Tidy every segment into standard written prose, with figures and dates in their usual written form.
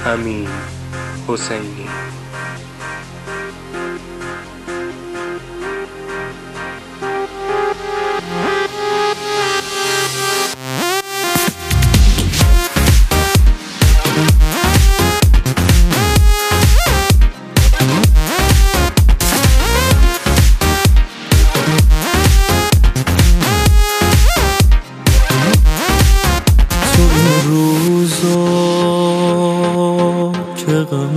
امین حسینی. که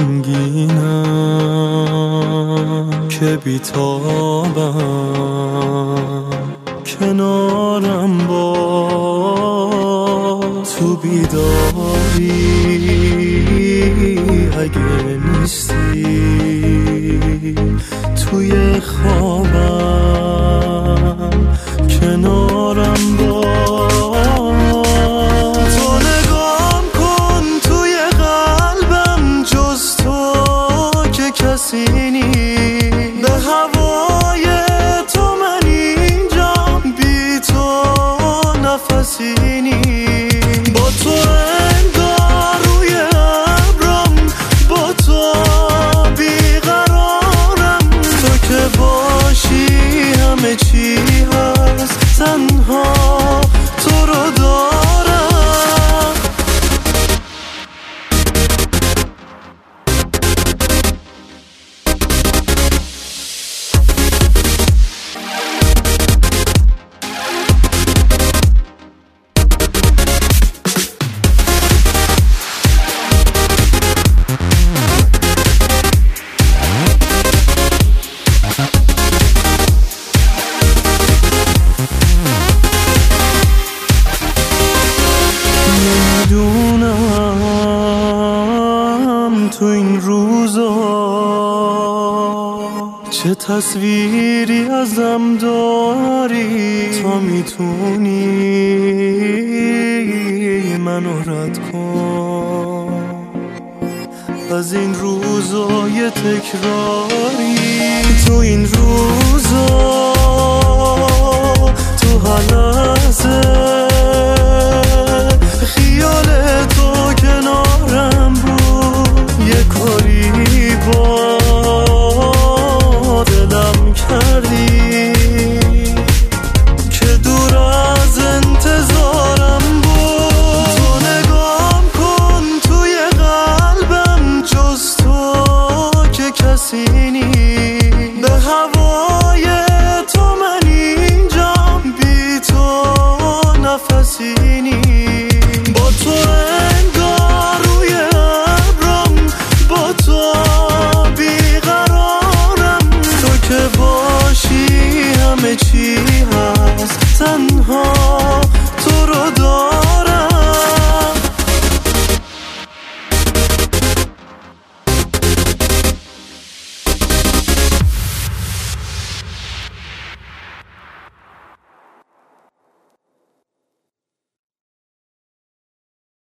غمگینم که بیتابم کنارم با تو بیداری اگه نیستی توی خوابم کنارم با به هوای تو من اینجام بی تو نفسی نی با تو انگار روی ابرم با تو بیقرارم تو که باشی همه چی هست تنها تو رو دارم تو این روزا چه تصویری ازم داری تا میتونی منو رد کن از این روزای تکراری تو این روزا تو هر لحظه خیال تو کنارم بود یه کاری با دلم کردی که دور از انتظارم بود تو نگام کن توی قلبم جز تو که کسی نی به هوای تو من اینجام بی تو نفسی نی با تو انگار روی ابرم با تو بیقرارم تو که باشی همه چی هست تنها